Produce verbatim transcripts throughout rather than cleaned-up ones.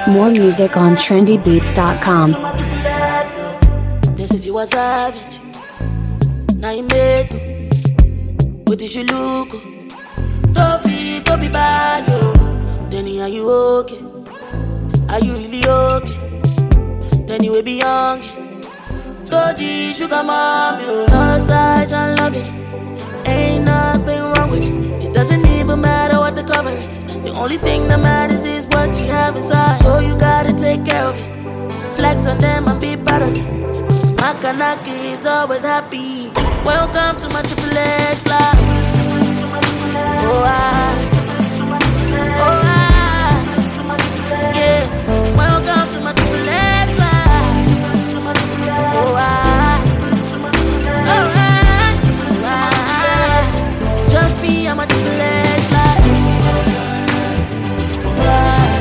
More music on trendy beats dot com. They said you was savage. Now you made me. What did you look? Toffee, don't be bad, yo. Then are you okay? Are you really okay? Then you will be young. Toji, sugar mommy, oh. No size and love it. Ain't nothing wrong with it. It doesn't even matter what the cover is. The only thing that matters is what you have inside. So you gotta take care of it. Flex on them and be proud of it. Makanaki is always happy. Welcome to my Triple X life. Oh, I, oh, I, yeah. Welcome to my Triple X life. Oh, I, oh, I, oh, I. Just be on my Triple X life. Oh, I,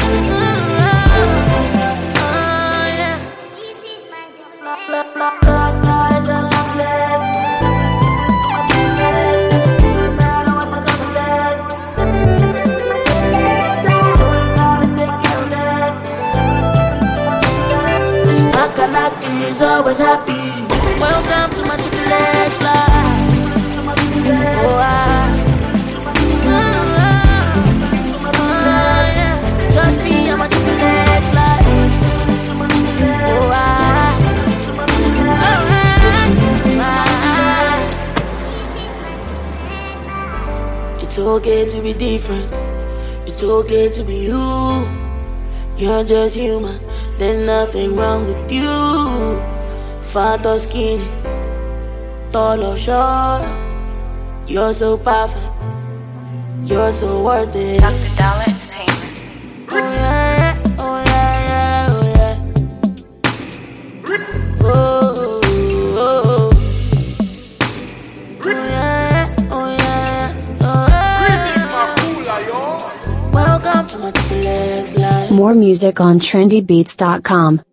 oh, oh, yeah. This is my Triple Love, X. love, love, love, love, love. Makanaki is always happy. Welcome to my Triple X life. Oh, I, oh, oh, oh, yeah. Just be on my Triple X life. Oh, I, oh, I. It's okay to be different. It's okay to be you. You're just human. There's nothing wrong with you. Fat or skinny, tall or short, you're so perfect. You're so worth it. Doctor Dollar Entertainment. Oh yeah, oh yeah, yeah, oh yeah. Oh, oh, oh. Oh yeah, oh yeah, oh yeah. Welcome to my Triple X life. More music on trendy beats dot com.